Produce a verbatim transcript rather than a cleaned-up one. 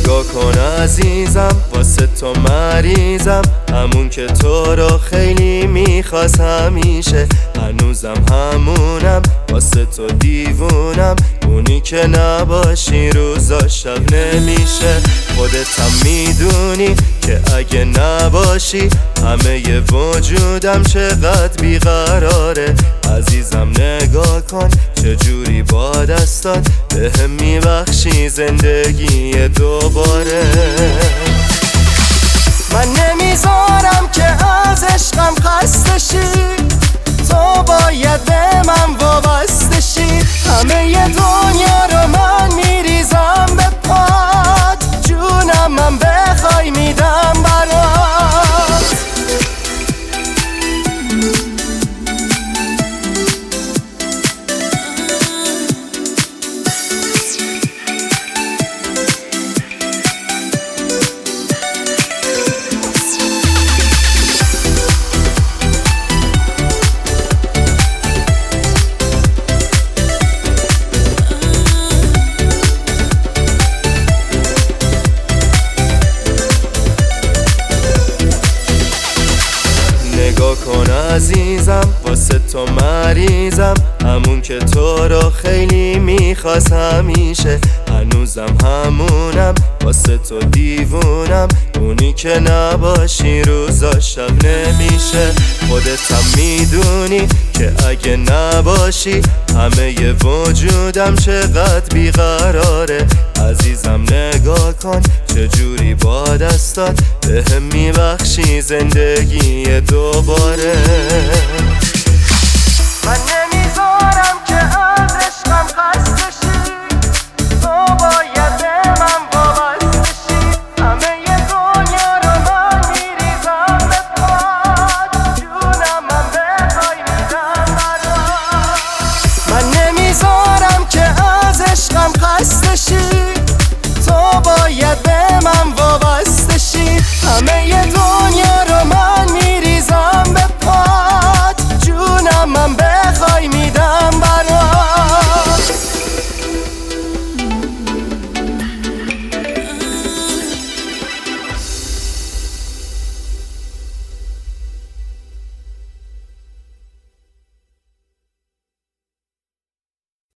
نگاه کن عزیزم، واسه تو مریضم، همون که تو رو خیلی میخواست همیشه. هنوزم همونم، واسه تو دیوونم، اونی که نباشی روزا شب نمیشه. خودت هم میدونی که اگه نباشی همه ی وجودم چقدر بیقراره. عزیزم نگاه کن چجوری با دستات بهم میبخشی زندگی دوباره. من نمیذارم که از عشقم خسته شی، تو باید به من وابسته شی. همه ی دنیا رو من میریزم به پات، جونم من بخوای میدم برات. نگاه کن عزیزم، واسه تو مریضم، همون که تو رو خیلی میخواست همیشه. هنوزم همونم، واسه تو دیوونم، اونی که نباشی روزا شب نمیشه. خودت هم میدونی که اگه نباشی همه ی وجودم چقدر بیقراره. عزیزم نگاه کن چجوری با دستات بهم میبخشی زندگی دوباره. من نمیذارم که از عشقم خسته شی، تو باید به من وابسته شی. همه ی دنیا رو من میریزم به پات، جونم من بخوای میدم برات. من نمیذارم که از عشقم خسته شی،